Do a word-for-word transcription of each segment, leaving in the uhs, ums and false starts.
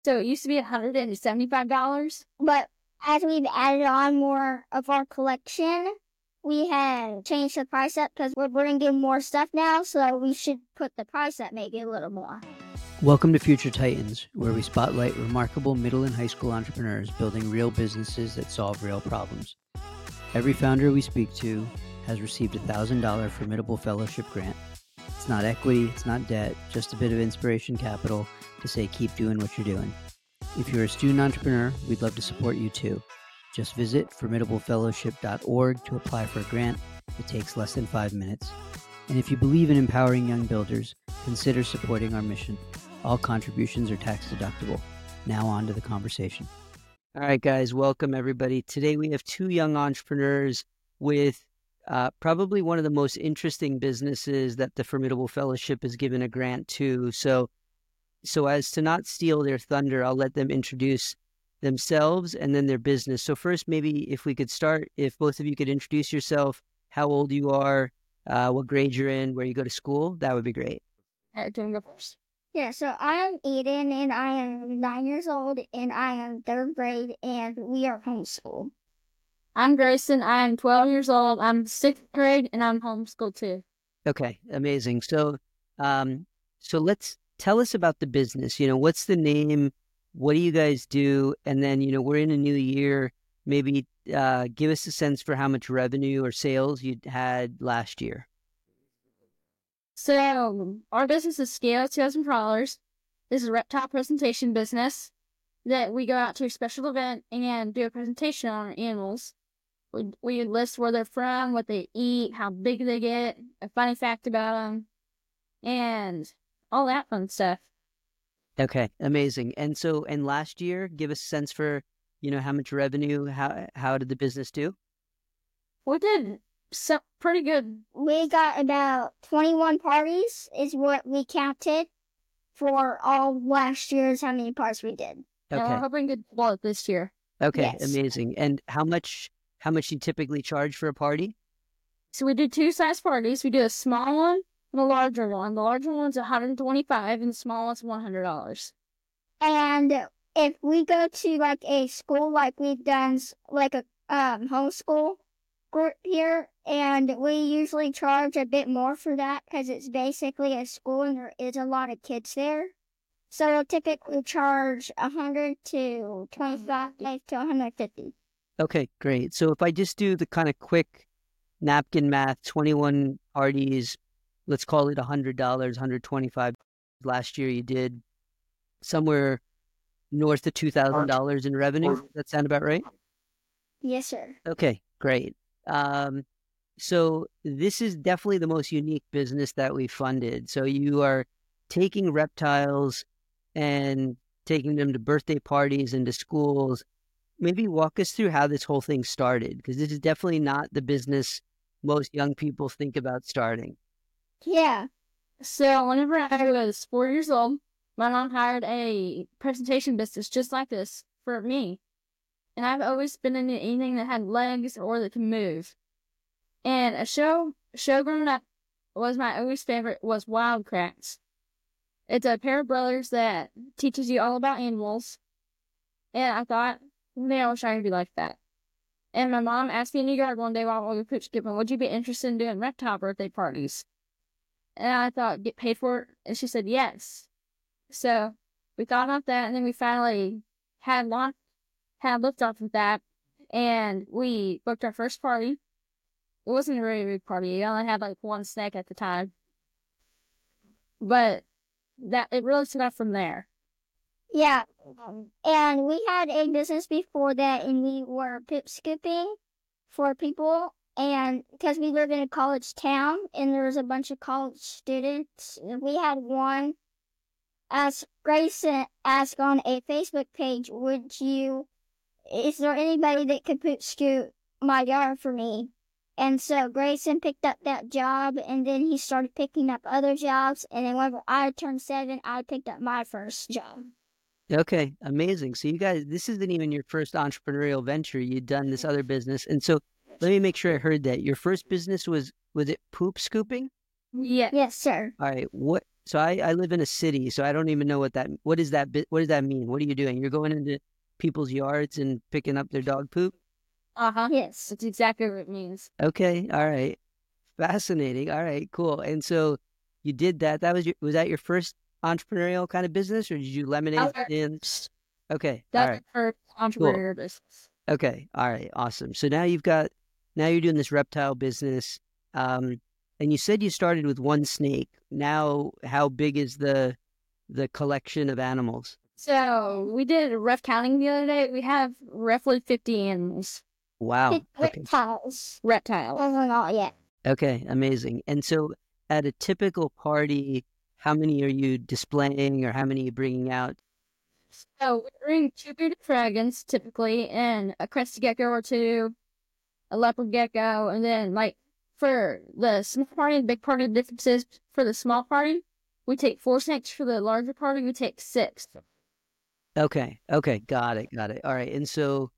So it used to be one hundred seventy-five dollars. But as we've added on more of our collection, we have changed the price up because we're bringing in more stuff now, so we should put the price up maybe a little more. Welcome to Future Titans, where we spotlight remarkable middle and high school entrepreneurs building real businesses that solve real problems. Every founder we speak to has received a one thousand dollars Formidable Fellowship grant. It's not equity, it's not debt, just a bit of inspiration capital to say keep doing what you're doing. If you're a student entrepreneur, we'd love to support you too. Just visit formidable fellowship dot org to apply for a grant. It takes less than five minutes. And if you believe in empowering young builders, consider supporting our mission. All contributions are tax deductible. Now on to the conversation. All right, guys, welcome everybody. Today we have two young entrepreneurs with uh, probably one of the most interesting businesses that the Formidable Fellowship has given a grant to. So, so as to not steal their thunder, I'll let them introduce themselves and then their business. So first, maybe if we could start, if both of you could introduce yourself, how old you are, uh, what grade you're in, where you go to school, that would be great. Uh, doing the first. Yeah, so I am Eden, and I am nine years old, and I am third grade, and we are homeschooled. I'm Grayson. I'm twelve years old. I'm sixth grade, and I'm homeschooled too. Okay, amazing. So, um, so let's tell us about the business. You know, what's the name? What do you guys do? And then, you know, we're in a new year. Maybe uh, give us a sense for how much revenue or sales you had last year. So our business is Scale two thousand dollars. This is a reptile presentation business that we go out to a special event and do a presentation on our animals. We, we list where they're from, what they eat, how big they get, a funny fact about them, and all that fun stuff. Okay, amazing. And so, and last year, give us a sense for, you know, how much revenue, how how did the business do? We did so pretty good. We got about twenty-one parties is what we counted for all last year's how many parties we did. Okay. And we're hoping to blow it this year. Okay, Yes. amazing. And how much how much do you typically charge for a party? So we do two size parties. We do a small one and a larger one. The larger one's one hundred twenty-five dollars and the small one's one hundred dollars. And if we go to like a school, like we've done s- like a um, homeschool group here, and we usually charge a bit more for that because it's basically a school and there is a lot of kids there. So we'll typically charge one hundred to twenty-five to one hundred fifty. Okay, great. So if I just do the kind of quick napkin math, twenty-one parties, let's call it one hundred dollars, one hundred twenty-five dollars. Last year you did somewhere north of two thousand dollars in revenue. Does that sound about right? Yes, sir. Okay, great. Um, so this is definitely the most unique business that we funded. So you are taking reptiles and taking them to birthday parties and to schools. Maybe walk us through how this whole thing started, because this is definitely not the business most young people think about starting. Yeah. So whenever I was four years old, my mom hired a presentation business just like this for me. And I've always been into anything that had legs or that can move. And a show, show growing up was my always favorite was Wild Kratts. It's a pair of brothers that teaches you all about animals. And I thought, man, I wish I could be like that. And my mom asked me in the yard one day while we were poop skipping, would you be interested in doing reptile birthday parties? And I thought, get paid for it? And she said, yes. So we thought about that, and then we finally had launch, had liftoff with that, and we booked our first party. It wasn't a very big party. We only had like one snack at the time. But that it really took off from there. Yeah. And we had a business before that, and we were poop scooping for people. And because we live in a college town, and there was a bunch of college students, and we had one ask Grayson ask on a Facebook page, would you, is there anybody that could poop scoop my yard for me? And so Grayson picked up that job, and then he started picking up other jobs. And then whenever I turned seven, I picked up my first job. Okay, amazing. So you guys, this isn't even your first entrepreneurial venture. You'd done this other business. And so let me make sure I heard that. Your first business was, was it poop scooping? Yeah. Yes, sir. All right. What so I, I live in a city, so I don't even know what that what is that bit what does that mean? What are you doing? You're going into people's yards and picking up their dog poop? Uh huh. Yes. That's exactly what it means. Okay, all right. Fascinating. All right, cool. And so you did that. That was your was that your first entrepreneurial kind of business, or did you lemonade Our stands? Okay, all That's right. our entrepreneur business. Okay, all right, awesome. So now you've got now you're doing this reptile business. Um, and you said you started with one snake. Now, how big is the the collection of animals? So we did a rough counting the other day. We have roughly fifty animals, Wow. It- Okay. Reptiles. reptiles. Wasn't all yet. Okay, amazing. And so at a typical party, how many are you displaying or how many are you bringing out? So we bring two bearded dragons typically, and a crested gecko or two, a leopard gecko, and then like for the small party and big party differences, for the small party, we take four snakes. For the larger party, we take six. Okay, okay, got it, got it. All right. And so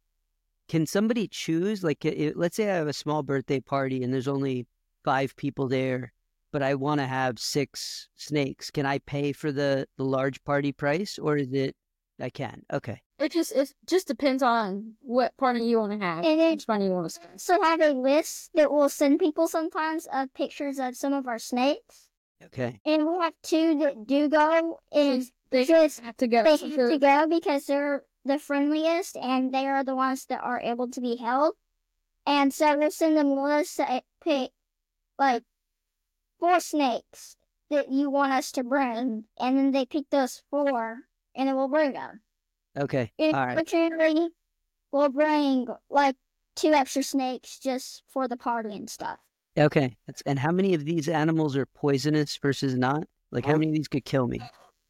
can somebody choose? Like, i- let's say I have a small birthday party and there's only five people there, but I want to have six snakes. Can I pay for the the large party price, or is it I can? Okay. It just it just depends on what party you want to have, And it- which party you want to spend. So have a list that we'll send people sometimes of pictures of some of our snakes. Okay. And we have two that do go, and They just have to go. they have to go because they're the friendliest and they are the ones that are able to be held. And so we'll send them lists that pick like four snakes that you want us to bring, and then they pick those four, and then we'll bring them. Okay. And All right. opportunity, we'll bring like two extra snakes just for the party and stuff. Okay. That's, and how many of these animals are poisonous versus not? Like, how many of these could kill me?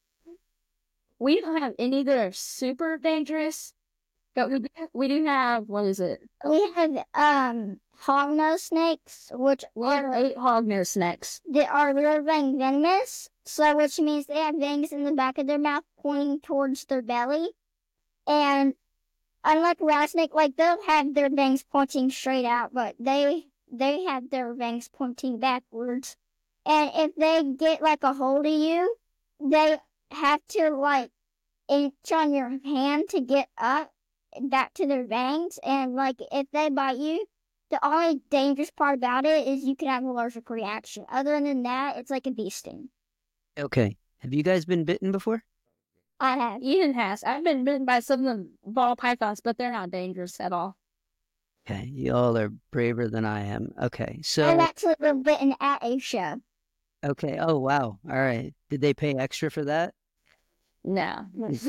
We don't have any that are super dangerous, but we do, we do have, what is it? We have um hognose snakes, which We have are eight hognose snakes. they are rear vang venomous, so which means they have fangs in the back of their mouth pointing towards their belly. And unlike rattlesnake, like they'll have their fangs pointing straight out, but they they have their fangs pointing backwards. And if they get like a hold of you, they have to like inch on your hand to get up back to their fangs. And like if they bite you, the only dangerous part about it is you can have an allergic reaction. Other than that, it's like a bee sting. Okay. Have you guys been bitten before? I have. Eden has. I've been bitten by some of the ball pythons, but they're not dangerous at all. Okay. Y'all are braver than I am. Okay. So, I've actually been bitten at a show. okay. Oh, wow. All right. Did they pay extra for that? No.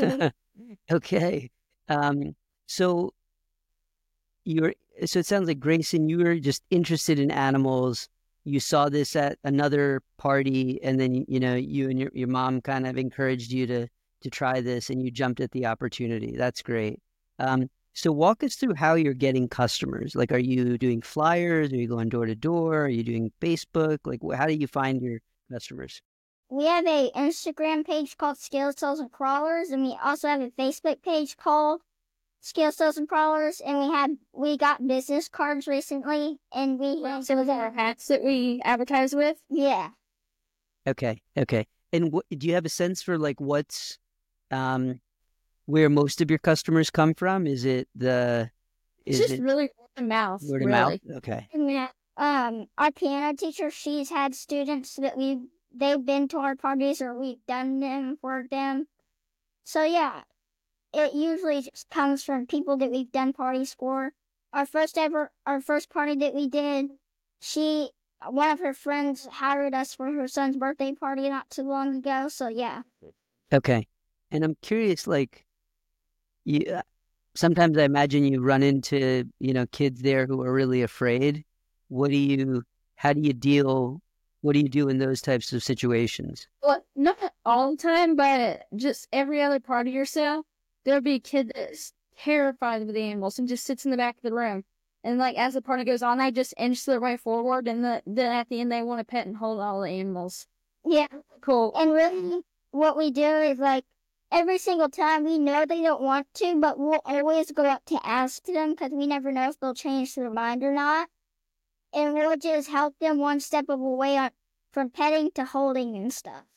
Okay. Um, so you're so it sounds like Grayson, you were just interested in animals. You saw this at another party, and then you know you and your, your mom kind of encouraged you to to try this, and you jumped at the opportunity. That's great. Um, so walk us through how you're getting customers. Like, are you doing flyers? Are you going door to door? Are you doing Facebook? Like, wh- how do you find your customers? We have a Instagram page called Scales, Toes, and Crawlers, and we also have a Facebook page called Scales, Toes, and Crawlers, and we had we got business cards recently, and we have Some of our hats that we advertise with. yeah. Okay, okay. And what, do you have a sense for like what's um where most of your customers come from? Is it the It's is just it really word of mouth. word of really. mouth? Okay. And then, um, our piano teacher, she's had students that we they've been to our parties or we've done them for them. So yeah, it usually just comes from people that we've done parties for. Our first ever, our first party that we did, she, one of her friends hired us for her son's birthday party not too long ago. So yeah, Okay. And I'm curious, like, you, uh, sometimes I imagine you run into, you know, kids there who are really afraid. What do you, how do you deal, what do you do in those types of situations? Well, not all the time, but just every other party or so, there'll be a kid that's terrified of the animals and just sits in the back of the room. And like as the party goes on, they just inch their way forward, and the, then at the end they want to pet and hold all the animals. yeah. Cool. And really, what we do is like every single time we know they don't want to, but we'll always go up to ask them because we never know if they'll change their mind or not. And we'll just help them one step of a way on, from petting to holding and stuff.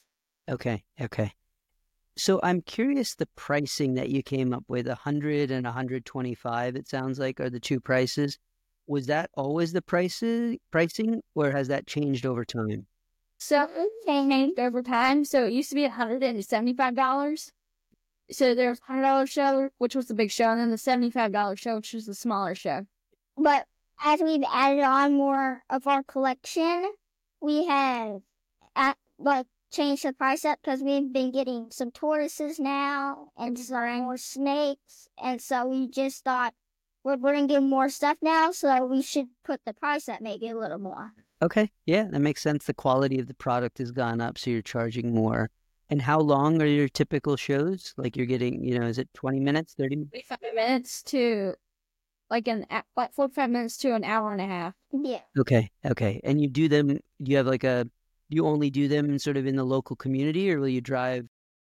Okay, okay. So I'm curious the pricing that you came up with, one hundred and one hundred twenty-five, it sounds like, are the two prices. Was that always the prices pricing, or has that changed over time? So it changed over time. So it used to be one hundred seventy-five dollars. So there's one hundred dollars show, which was the big show, and then the seventy-five dollars show, which was the smaller show. But as we've added on more of our collection, we have at, like changed the price up because we've been getting some tortoises now and some more snakes, and so we just thought we're bringing more stuff now, so we should put the price up maybe a little more. Okay, yeah, that makes sense. The quality of the product has gone up, so you're charging more. And how long are your typical shows? Like you're getting, you know, is it twenty minutes, thirty minutes? forty-five minutes to like an like forty-five minutes to an hour and a half. Yeah. Okay, okay. And you do them, do you have like a, do you only do them sort of in the local community, or will you drive?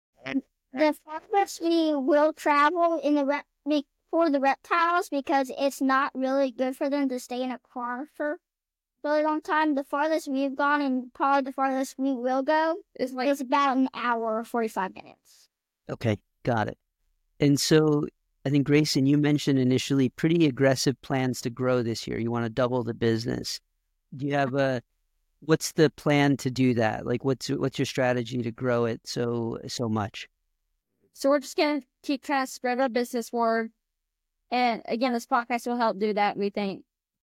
The farthest we will travel in the rep, for the reptiles because it's not really good for them to stay in a car for a really long time. The farthest we've gone and probably the farthest we will go is like it's about an hour or forty-five minutes. Okay, got it. And so I think, Grayson, you mentioned initially pretty aggressive plans to grow this year. You want to double the business. Do you have a, what's the plan to do that? Like what's what's your strategy to grow it so so much? So we're just going to keep trying to spread our business word. And again, this podcast will help do that, we think.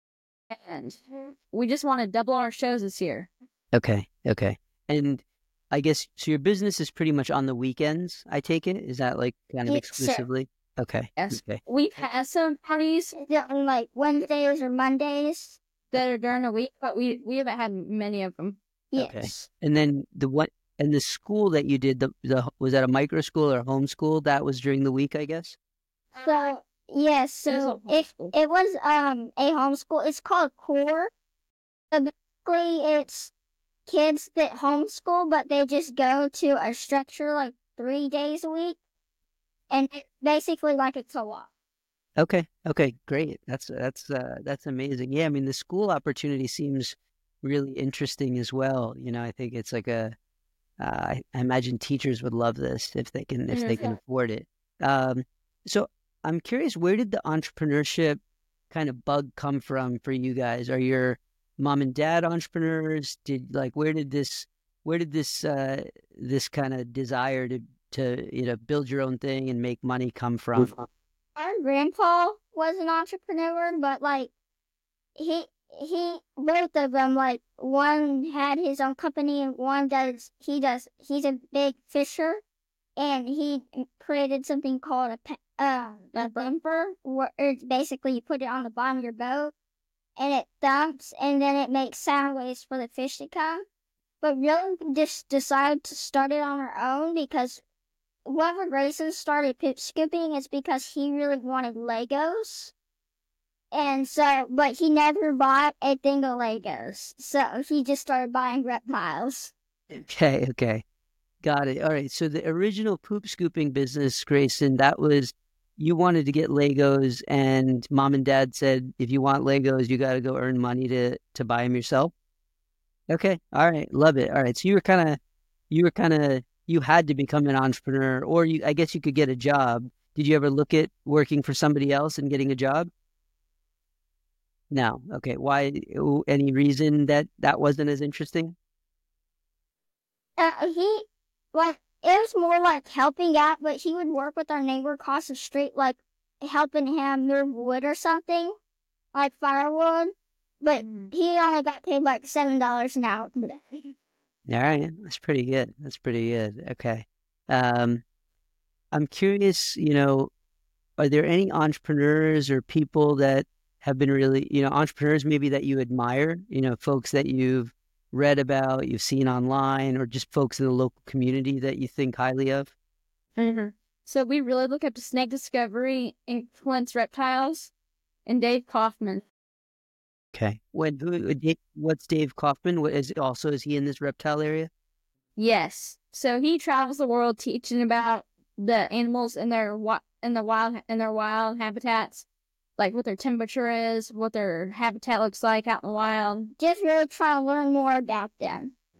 And we just want to double our shows this year. Okay, okay. And I guess, so your business is pretty much on the weekends, I take it? Is that like kind of Yes, exclusively? sir. Okay. Yes. Okay. We've had some parties on like Wednesdays or Mondays. that are during the week, but we, we haven't had many of them. Yes. Okay. And then the what, and the school that you did, the, the was that a micro school or homeschool? That was during the week, I guess? So, yes, so it, it was um a homeschool. It's called CORE. So basically, it's kids that homeschool, but they just go to a structure like three days a week. And it's basically like a co-op. Okay. Okay. Great. That's that's uh, that's amazing. Yeah. I mean, the school opportunity seems really interesting as well. You know, I think it's like a. Uh, I, I imagine teachers would love this if they can if they can afford it. Um, so I'm curious, where did the entrepreneurship kind of bug come from for you guys? Are your mom and dad entrepreneurs? Did like where did this where did this uh, this kind of desire to to you know build your own thing and make money come from? Our grandpa was an entrepreneur, but like he he both of them, like one had his own company and one does he does he's a big fisher, and he created something called a pe- uh a bumper where it's basically you put it on the bottom of your boat and it dumps and then it makes sound waves for the fish to come. But really we just decided to start it on our own because whenever Grayson started pip scooping is because he really wanted Legos. And so, but he never bought a thing of Legos. So he just started buying reptiles. Okay, okay. Got it. All right. So the original poop scooping business, Grayson, that was, you wanted to get Legos and mom and dad said, if you want Legos, you got to go earn money to, to buy them yourself. Okay. All right. Love it. All right. So you were kind of, you were kind of, you had to become an entrepreneur, or you, I guess you could get a job. Did you ever look at working for somebody else and getting a job? No. Okay. Why? Any reason that that wasn't as interesting? Uh, he, like, it was more like helping out, but he would work with our neighbor across the street, like helping him move wood or something, like firewood. But he only got paid like seven dollars an hour for that. All right. That's pretty good. That's pretty good. Okay. Um, I'm curious, you know, are there any entrepreneurs or people that have been really, you know, entrepreneurs maybe that you admire, you know, folks that you've read about, you've seen online, or just folks in the local community that you think highly of? Mm-hmm. So we really look up to Snake Discovery, Influence Reptiles, and Dave Kaufman. Okay. When, who, what's Dave Kaufman? What is also, is he in this reptile area? Yes. So he travels the world teaching about the animals in their in the wild in their wild habitats, like what their temperature is, what their habitat looks like out in the wild. Just really trying to learn more about them.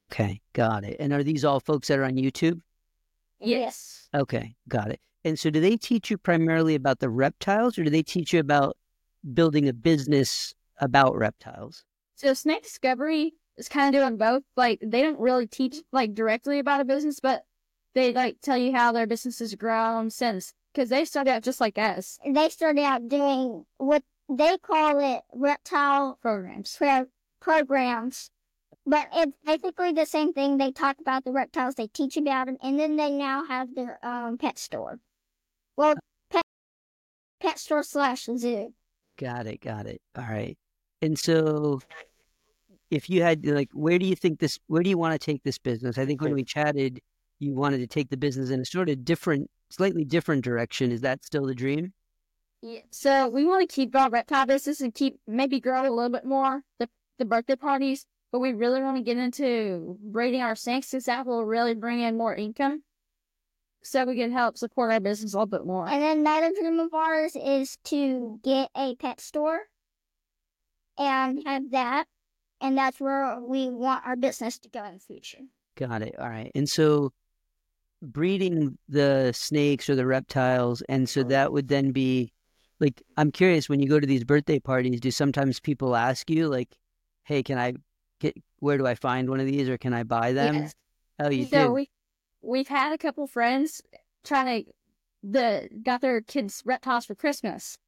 Okay, got it. And are these all folks that are on YouTube? Yes. Okay, got it. And so do they teach you primarily about the reptiles, or do they teach you about building a business about reptiles? So Snake Discovery is kind of doing both. Like, they don't really teach, like, directly about a business, but they, like, tell you how their business has grown since, because they started out just like us. They started out doing what they call it reptile Programs. pro- programs. But it's basically the same thing. They talk about the reptiles, they teach about them, and then they now have their um, pet store. Well, pet, pet store slash zoo. Got it, got it. All right. And so if you had, like, where do you think this, where do you want to take this business? I think when we chatted, you wanted to take the business in a sort of different, slightly different direction. Is that still the dream? Yeah. So we want to keep our reptile business and keep, maybe grow it a little bit more, the, the birthday parties, but we really want to get into breeding our snakes because that will really bring in more income. So we can help support our business a little bit more. And then another dream of ours is to get a pet store and have that. And that's where we want our business to go in the future. Got it. All right. And so breeding the snakes or the reptiles, and so that would then be, like, I'm curious, when you go to these birthday parties, do sometimes people ask you, like, hey, can I get, where do I find one of these, or can I buy them? Yes. Oh, you So do? we, we've had a couple friends trying to, the got their kids reptiles for Christmas.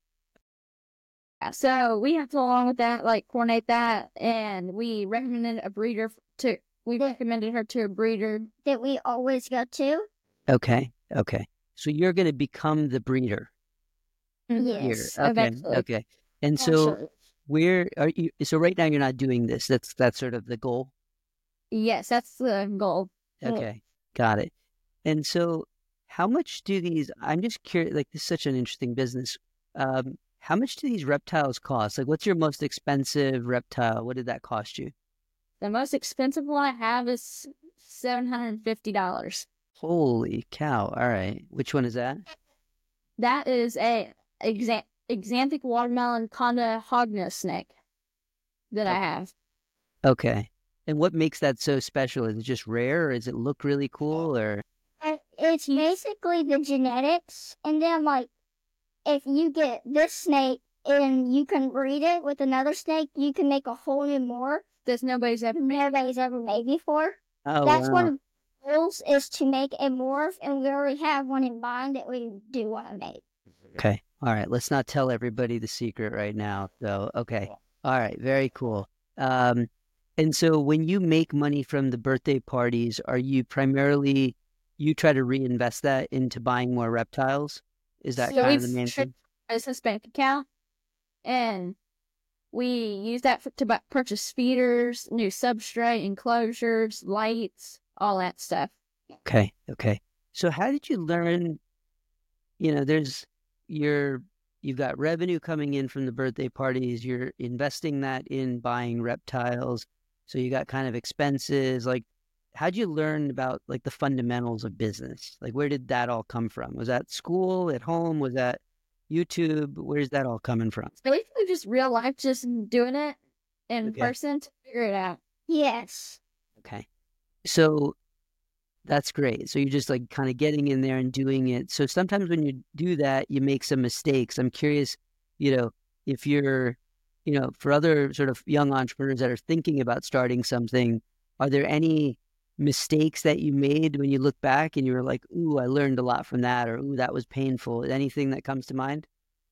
So we have to, along with that, like, coordinate that, and we recommended a breeder to, we recommended her to a breeder. That we always go to. Okay. Okay. So you're going to become the breeder Yes. here. Okay. eventually. Okay. And so Actually, where are you? So right now you're not doing this. That's, that's sort of the goal. yes, that's the goal. Yeah. Okay. Got it. And so how much do these, I'm just curious, like, this is such an interesting business. Um, how much do these reptiles cost? Like, what's your most expensive reptile? What did that cost you? The most expensive one I have is seven hundred fifty dollars. Holy cow. All right. Which one is that? That is a exa- Exanthic watermelon conda hogna snake that I have. Okay. And what makes that so special? Is it just rare, or does it look really cool, or? And it's basically the genetics. And then, like, if you get this snake and you can breed it with another snake, you can make a whole new morph That nobody's ever made. nobody's ever made before. Oh, That's wow. one of the goals, is to make a morph, and we already have one in mind that we do want to make. Okay. All right. Let's not tell everybody the secret right now. So, okay. All right. Very cool. Um, and so when you make money from the birthday parties, are you primarily, you try to reinvest that into buying more reptiles? Is that So kind of we've the main tricked thing? as his bank account, and we use that for, to buy, purchase feeders, new substrate, enclosures, lights, all that stuff. Okay. Okay. So how did you learn, you know, there's, you're, you've got revenue coming in from the birthday parties, you're investing that in buying reptiles. So you got kind of expenses. Like, how'd you learn about, like, the fundamentals of business? Like, where did that all come from? Was that school, at home? Was that YouTube? Where's that all coming from? So basically just real life, just doing it in Okay. person to figure it out. Yes. Okay. So that's great. So you're just, like, kind of getting in there and doing it. So sometimes when you do that, you make some mistakes. I'm curious, you know, if you're, you know, for other sort of young entrepreneurs that are thinking about starting something, are there any mistakes that you made when you look back and you were like, ooh, I learned a lot from that, or ooh, that was painful? Anything that comes to mind?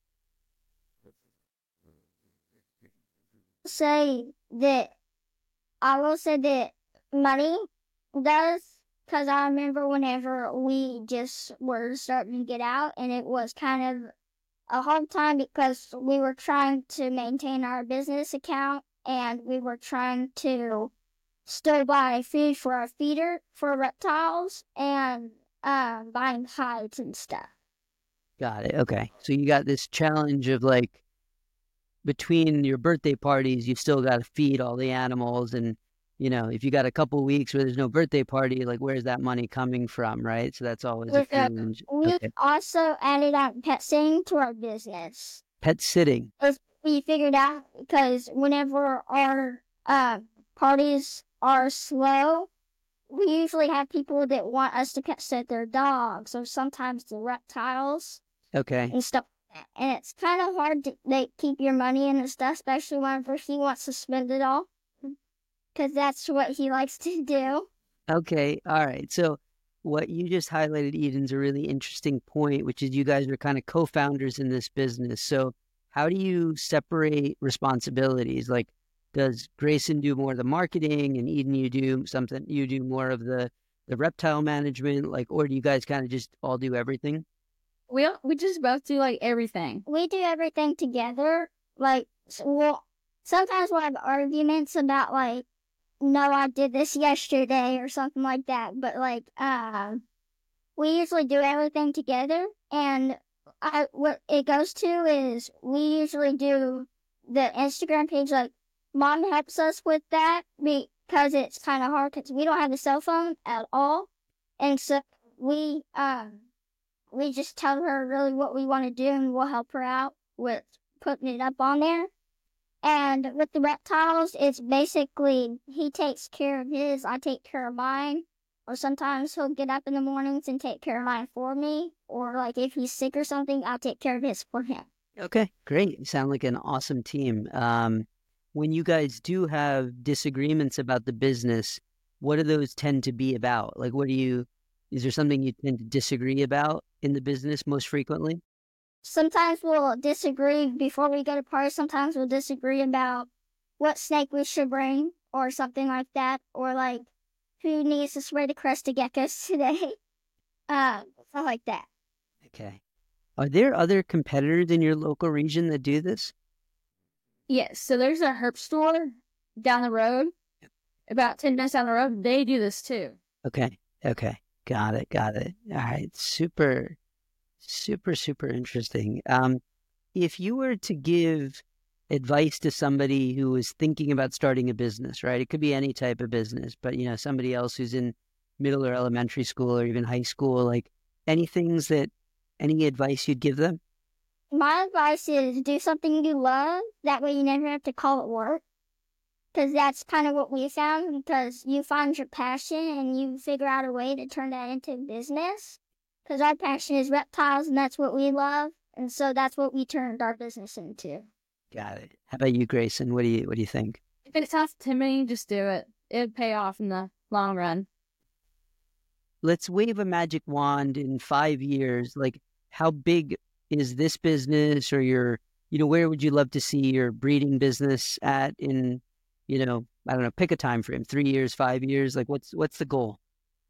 Say that I will say that money does, because I remember whenever we just were starting to get out, and it was kind of a hard time because we were trying to maintain our business account, and we were trying to still buy food for our feeder for reptiles, and um, buying hides and stuff. Got it. Okay. So you got this challenge of, like, between your birthday parties, you've still got to feed all the animals. And, you know, if you got a couple weeks where there's no birthday party, like, where's that money coming from, right? So that's always a With, uh, challenge. we Okay. also added on pet sitting to our business. Pet sitting. We figured out because whenever our uh, parties are slow, we usually have people that want us to catch their dogs or sometimes the reptiles Okay. and stuff. And it's kind of hard to like keep your money in and stuff, especially whenever he wants to spend it all, because that's what he likes to do. Okay. All right. So what you just highlighted, Eden's a really interesting point, which is you guys are kind of co-founders in this business. So how do you separate responsibilities? Like, does Grayson do more of the marketing and Eden, you do something, you do more of the, the reptile management? Like, or do you guys kind of just all do everything? We all- we just both do like everything. We do everything together. Like, so we'll, sometimes we'll have arguments about like, no, I did this yesterday or something like that. But like, um, we usually do everything together. And I, what it goes to is we usually do the Instagram page. Like, Mom helps us with that because it's kind of hard because we don't have a cell phone at all. And so we, um, we just tell her really what we want to do and we'll help her out with putting it up on there. And with the reptiles, it's basically he takes care of his, I take care of mine. Or sometimes he'll get up in the mornings and take care of mine for me. Or like if he's sick or something, I'll take care of his for him. Okay, great. You sound like an awesome team. Um, when you guys do have disagreements about the business, what do those tend to be about? Like, what do you, is there something you tend to disagree about in the business most frequently? Sometimes we'll disagree before we go to parties. Sometimes we'll disagree about what snake we should bring or something like that. Or like who needs to spray the crested geckos today. Um, stuff like that. Okay. Are there other competitors in your local region that do this? Yes, so there's a herp store down the road, about ten minutes down the road. They do this too. Okay. Okay. Got it. Got it. All right. Super, super, super interesting. Um, if you were to give advice to somebody who is thinking about starting a business, right? It could be any type of business, but, you know, somebody else who's in middle or elementary school or even high school, like any things that, any advice you'd give them? My advice is do something you love. That way you never have to call it work. Because that's kind of what we found. Because you find your passion and you figure out a way to turn that into business. Because our passion is reptiles and that's what we love. And so that's what we turned our business into. Got it. How about you, Grayson? What do you, what do you think? If it sounds intimidating, just do it. It'd pay off in the long run. Let's wave a magic wand in five years. Like, how big is this business, or your, you know, where would you love to see your breeding business at in, you know, I don't know, pick a time frame, three years, five years. Like, what's, what's the goal?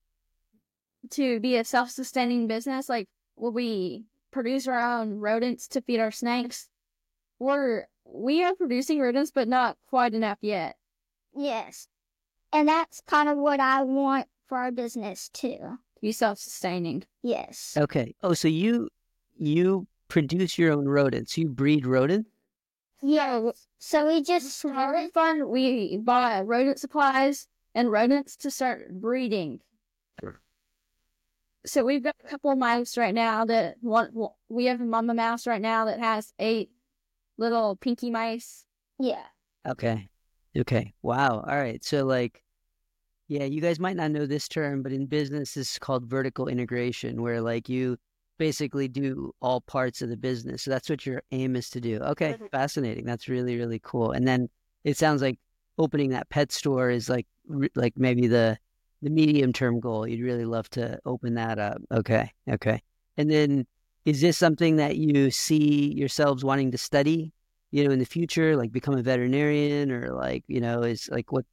To be a self-sustaining business, like, will we produce our own rodents to feed our snakes? We're, we are producing rodents, but not quite enough yet. Yes. And that's kind of what I want for our business too. To be self-sustaining. Yes. Okay. Oh, so you, you produce your own rodents. You breed rodents? Yeah. So we just For rodent fun, we buy rodent supplies and rodents to start breeding. So we've got a couple of mice right now that want, we have a mama mouse right now that has eight little pinky mice. Yeah. Okay. Okay. Wow. All right. So like, yeah, you guys might not know this term, but in business, this is called vertical integration, where like you basically do all parts of the business. So that's what your aim is to do. Okay. Mm-hmm. Fascinating. That's really, really cool. And then it sounds like opening that pet store is like, like maybe the, the medium term goal. You'd really love to open that up. Okay. Okay. And then is this something that you see yourselves wanting to study, you know, in the future, like become a veterinarian, or like, you know, is like what?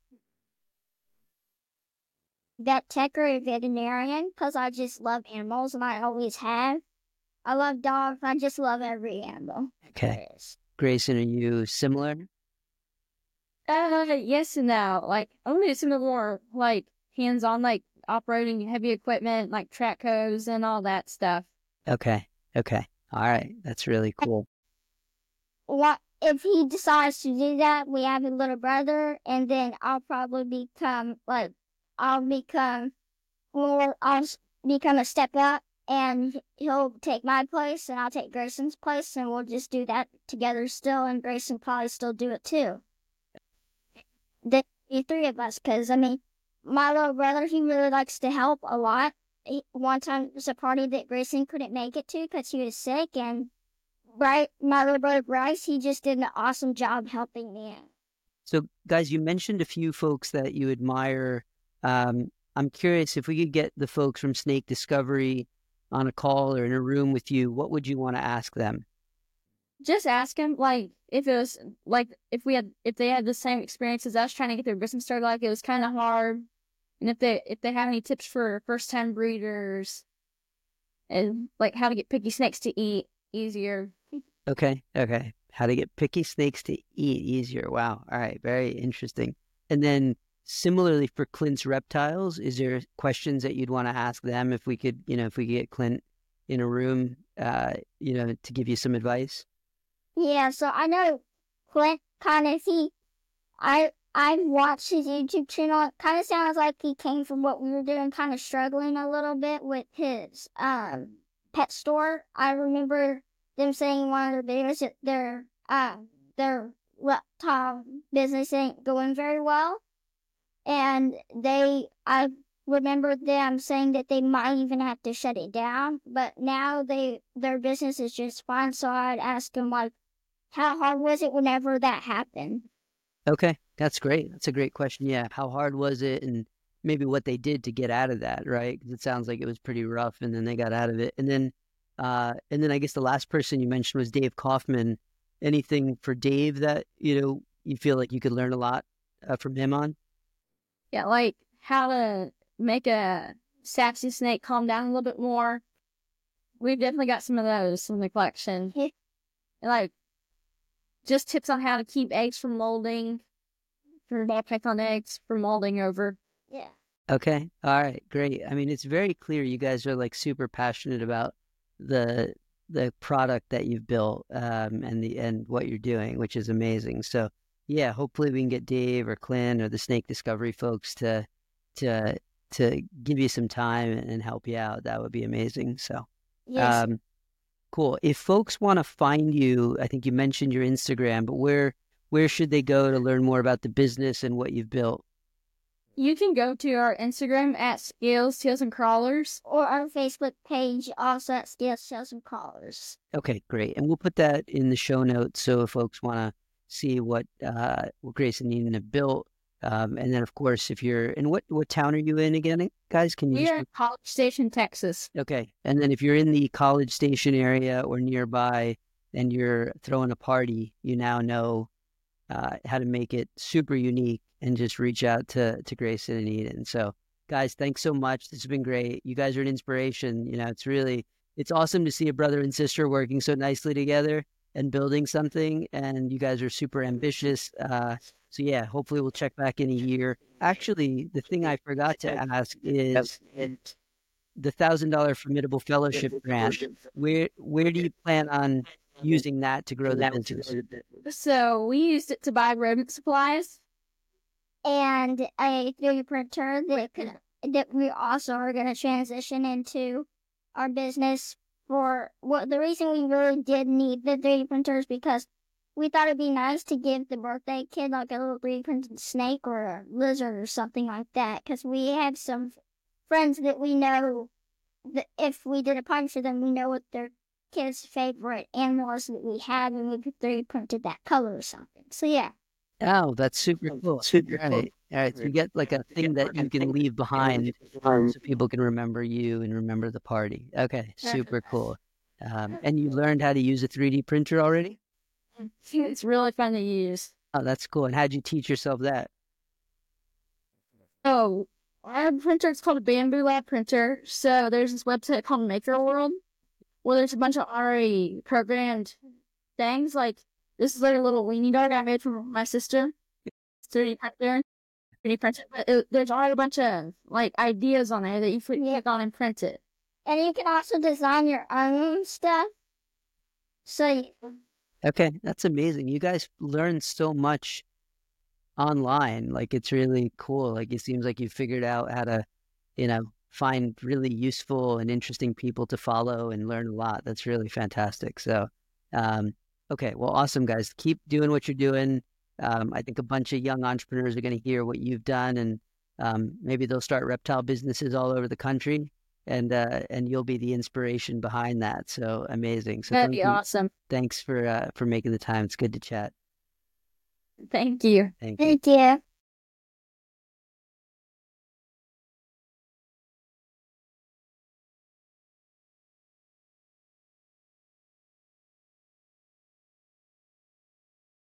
Vet tech or a veterinarian, because I just love animals and I always have. I love dogs. I just love every animal. Okay. Grayson, are you similar? Uh, yes and no. Like, only some of the more, like, hands-on, like, operating heavy equipment, like track hose and all that stuff. Okay. Okay. All right. That's really cool. What if he decides to do that? We have a little brother, and then I'll probably become, like, I'll become more, I'll become a step up, and he'll take my place, and I'll take Grayson's place, and we'll just do that together still, and Grayson probably still do it too. The three of us, because, I mean, my little brother, he really likes to help a lot. He, one time it was a party that Grayson couldn't make it to because he was sick, and Bryce, my little brother Bryce, he just did an awesome job helping me out. So, guys, you mentioned a few folks that you admire. Um, I'm curious if we could get the folks from Snake Discovery on a call or in a room with you, what would you want to ask them? Just ask them, like, if it was, like, if we had, if they had the same experience as us trying to get their business started, like, it was kind of hard. And if they, if they have any tips for first-time breeders and, like, how to get picky snakes to eat easier. Okay, okay. How to get picky snakes to eat easier. Wow. All right, very interesting. And then similarly for Clint's reptiles, is there questions that you'd want to ask them if we could, you know, if we could get Clint in a room, uh, you know, to give you some advice? Yeah, so I know Clint kind of, he, I, I watched his YouTube channel. It kind of sounds like he came from what we were doing, kind of struggling a little bit with his um pet store. I remember them saying in one of their videos that their, uh, their reptile business ain't going very well. And they, I remember them saying that they might even have to shut it down. But now they, their business is just fine. So I'd ask them, like, how hard was it whenever that happened? Okay, that's great. That's a great question. Yeah, how hard was it, and maybe what they did to get out of that, right? Because it sounds like it was pretty rough, and then they got out of it. And then, uh, and then I guess the last person you mentioned was Dave Kaufman. Anything for Dave that, you know, you feel like you could learn a lot uh, from him on? Yeah, like how to make a sassy snake calm down a little bit more. We've definitely got some of those in the collection. And like, just tips on how to keep eggs from molding, for ball python eggs from molding over. Yeah. Okay. All right. Great. I mean, it's very clear you guys are like super passionate about the the product that you've built um, and the and what you're doing, which is amazing. So yeah, hopefully we can get Dave or Clint or the Snake Discovery folks to to to give you some time and help you out. That would be amazing. So Yes. um, cool. If folks want to find you, I think you mentioned your Instagram, but where where should they go to learn more about the business and what you've built? You can go to our Instagram at Scales, Tails, and Crawlers. Or our Facebook page, also at Scales, Tails, and Crawlers. Okay, great. And we'll put that in the show notes so if folks want to see what uh, what Grace and Nina have built. Um, and then, of course, if you're in what what town are you in again, guys? Can you? We just... are in College Station, Texas. Okay. And then if you're in the College Station area or nearby and you're throwing a party, you now know uh, how to make it super unique and just reach out to, to Grayson and Eden. So, guys, thanks so much. This has been great. You guys are an inspiration. You know, it's really, it's awesome to see a brother and sister working so nicely together and building something. And you guys are super ambitious. Uh, so, yeah, hopefully we'll check back in a year. Actually, the thing I forgot to ask is the one thousand dollars Formidable Fellowship grant. Where, where do you plan on using that to grow the business? So we used it to buy rodent supplies. And a three D printer that could, that we also are going to transition into our business for what the reason we really did need the three D printer is because we thought it'd be nice to give the birthday kid like a little three D printed snake or a lizard or something like that. Because we have some friends that we know that if we did a punch for them, we know what their kids' favorite animals that we had, and we could three D printed that color or something. So yeah. Oh, that's super cool. Super All right. All right. So you get like a thing that you can leave behind so people can remember you and remember the party. Okay. Super cool. Um, and you learned how to use a three D printer already? It's really fun to use. Oh, that's cool. And how'd you teach yourself that? Oh, our printer is called a Bamboo Lab printer. So there's this website called Maker World where there's a bunch of already programmed things. Like this is like a little weenie dog I made for my sister. It's three D printer. three D printed. But it, there's already a bunch of like ideas on there that you can click on and print it. And you can also design your own stuff. So you, Okay. That's amazing. You guys learn so much online. Like it's really cool. Like it seems like you figured out how to, you know, find really useful and interesting people to follow and learn a lot. That's really fantastic. So, um, okay. Well, awesome, guys. Keep doing what you're doing. Um, I think a bunch of young entrepreneurs are going to hear what you've done and Um, maybe they'll start reptile businesses all over the country, and uh, and you'll be the inspiration behind that. So amazing. So That'd thank be you. awesome. Thanks for uh, for making the time. It's good to chat. Thank you. Thank you. Thank you.